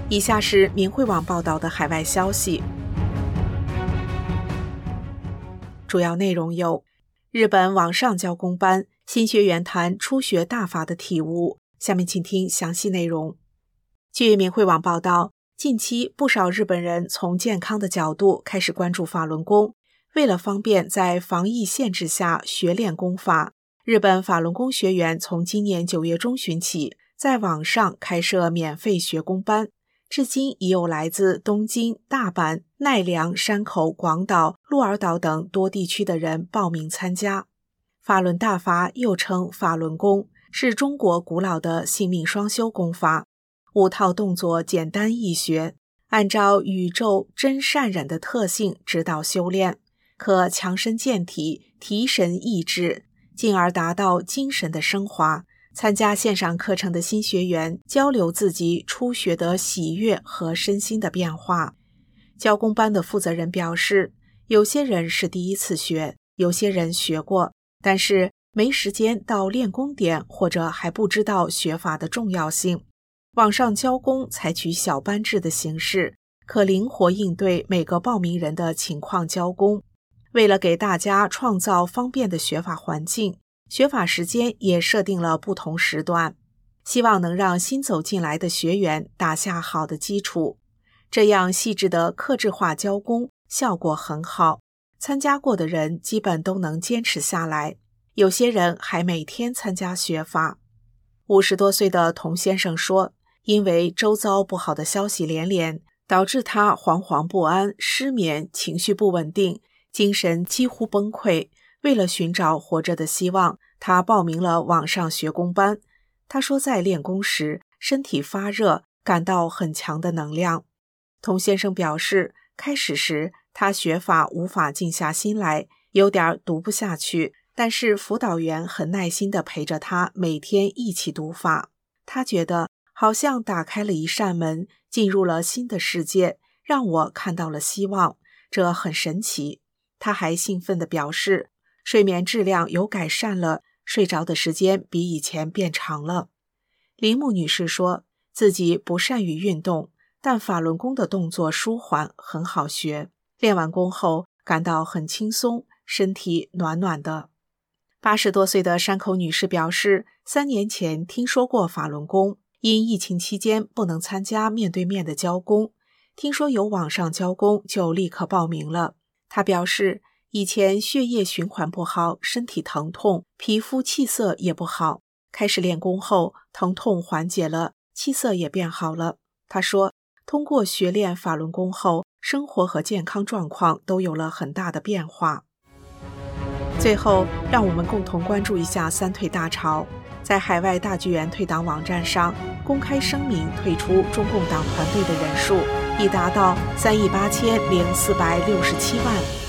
以下是明慧网报道的海外消息，主要内容有：日本网上教工班新学员谈初学大法的体悟。下面请听详细内容。据明慧网报道，近期不少日本人从健康的角度开始关注法轮功。为了方便在防疫限制下学练功法，日本法轮功学员从今年9月中旬起，在网上开设免费学功班。至今已有来自东京、大阪、奈良、山口、广岛、鹿儿岛等多地区的人报名参加。法轮大法又称法轮功，是中国古老的性命双修功法，5套动作简单易学，按照宇宙真善忍的特性指导修炼，可强身健体、提神益智，进而达到精神的升华。参加线上课程的新学员交流自己初学的喜悦和身心的变化。教工班的负责人表示，有些人是第一次学，有些人学过，但是没时间到练功点，或者还不知道学法的重要性。网上教功采取小班制的形式，可灵活应对每个报名人的情况教功。为了给大家创造方便的学法环境，学法时间也设定了不同时段，希望能让新走进来的学员打下好的基础。这样细致的客制化教功效果很好，参加过的人基本都能坚持下来，有些人还每天参加学法。50多岁的童先生说，因为周遭不好的消息连连，导致他惶惶不安、失眠、情绪不稳定，精神几乎崩溃。为了寻找活着的希望，他报名了网上学功班。他说在练功时身体发热，感到很强的能量。童先生表示，开始时他学法无法静下心来，有点读不下去，但是辅导员很耐心地陪着他每天一起读法。他觉得好像打开了一扇门，进入了新的世界，让我看到了希望，这很神奇。他还兴奋地表示，睡眠质量有改善了，睡着的时间比以前变长了。铃木女士说，自己不善于运动，但法轮功的动作舒缓，很好学。练完功后感到很轻松，身体暖暖的。80多岁的山口女士表示，3年前听说过法轮功，因疫情期间不能参加面对面的教功，听说有网上教功就立刻报名了。她表示，以前血液循环不好，身体疼痛，皮肤气色也不好。开始练功后，疼痛缓解了，气色也变好了。他说，通过学练法轮功后，生活和健康状况都有了很大的变化。最后，让我们共同关注一下三退大潮。在海外大剧院退党网站上公开声明退出中共党团队的人数已达到38467万。